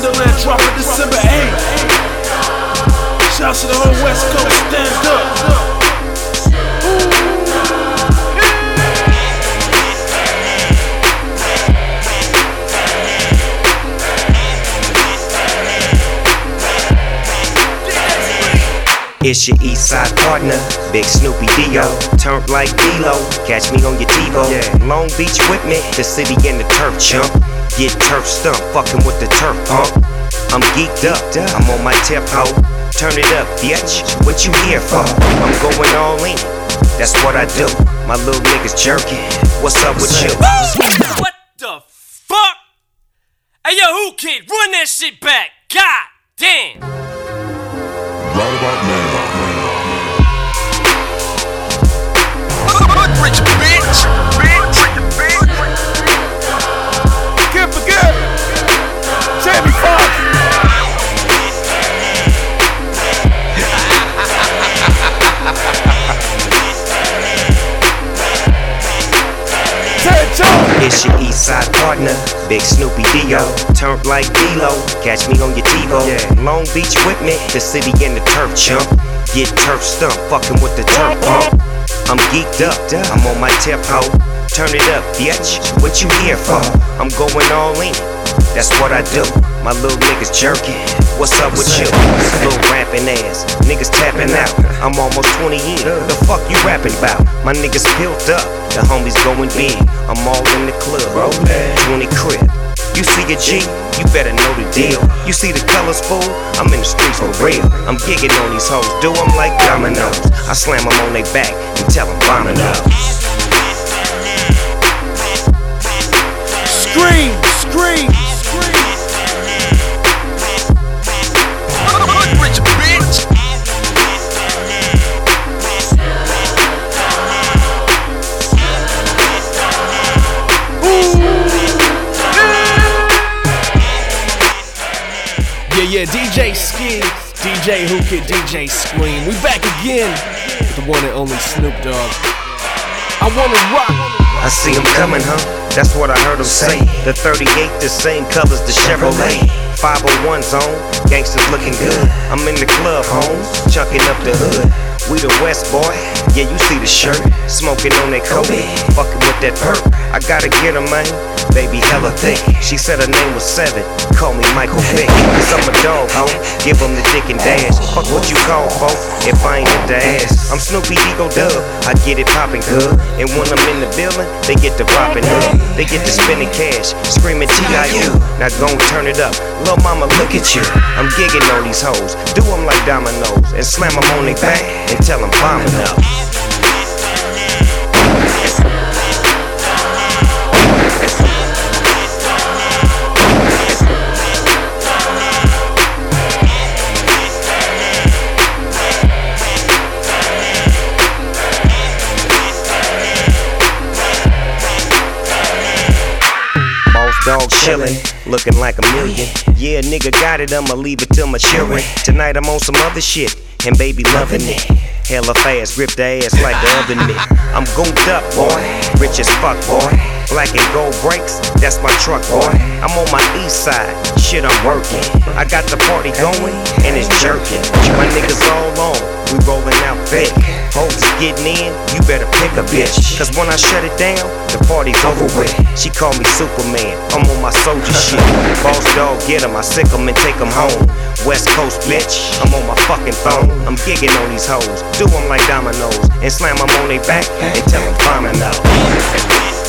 Wonderland dropping December 8th. Shouts to the whole West Coast, stand up. It's your east side partner, Big Snoopy Dio. Turned like D-Lo, catch me on your TiVo. Long Beach with me, the city and the turf chump. Get turf stumped, fucking with the turf pump. I'm geeked up, I'm on my tip hoe. Turn it up, bitch, what you here for? I'm going all in, that's what I do. My little niggas jerking, what's up with you? What the fuck? Hey yo, who kid, run that shit back, god damn. Right about now. Rich bitch. Can't forget Jamie Foxx. It's your east side partner, Big Snoopy Dio. Turned like D-Lo, catch me on your TiVo. Long Beach with me, the city and the turf chump. Get turf stumped, fucking with the turf pump. I'm geeked up, I'm on my tip hoe. Turn it up, bitch, what you here for? I'm going all in, that's what I do. My little niggas jerking, what's up with you? Little rapping ass, niggas tapping out. I'm almost 20 in, the fuck you rapping about? My niggas built up, the homies going big. I'm all in the club, 20 crib. You see a G, you better know the deal. You see the colors, fool? I'm in the streets for real. I'm gigging on these hoes, do them like dominoes. I slam them on their back and tell them bombing up. Scream, scream, scream. Rich bitch. Yeah, DJ Ski, DJ Hookah, DJ Scream. We back again with the one and only Snoop Dogg. I wanna rock. I see him coming, huh? That's what I heard him say. The 38, the same colors, the Chevrolet. 501 zone, gangsters looking good. I'm in the club, homes, chunking up the hood. We the West, boy, yeah, you see the shirt. Smoking on that coke, fucking with that perk. I gotta get her, man, baby hella thick. She said her name was Seven, call me Michael Vick. Cause I'm a dog, ho, give him the dick and dash. Fuck what you call, folk, if I ain't hit the ass. I'm Snoopy Ego Dub, I get it poppin' good. And when I'm in the building, they get the poppin' up. They get the spending cash, screaming T.I.U. Now gon' turn it up, lil' mama look at you. I'm gigging on these hoes, do them like dominoes. And slam them on their back and tell them bombing up. Dog chillin', looking like a million. Yeah, nigga got it, I'ma leave it till my children. Tonight I'm on some other shit, and baby loving it. Hella fast, grip the ass like the oven mitt. I'm gooped up, boy, rich as fuck, boy. Black and gold brakes, that's my truck, boy. I'm on my east side, shit I'm working. I got the party going, and it's jerking. My niggas all on, we rolling out thick. Hoes getting in, you better pick a bitch. Cause when I shut it down, the party's over with. She call me Superman, I'm on my soldier shit. Boss dog, get him, I sick him and take him home. West Coast bitch, I'm on my fucking phone. I'm gigging on these hoes, do them like dominoes. And slam them on their back and tell them bombing out.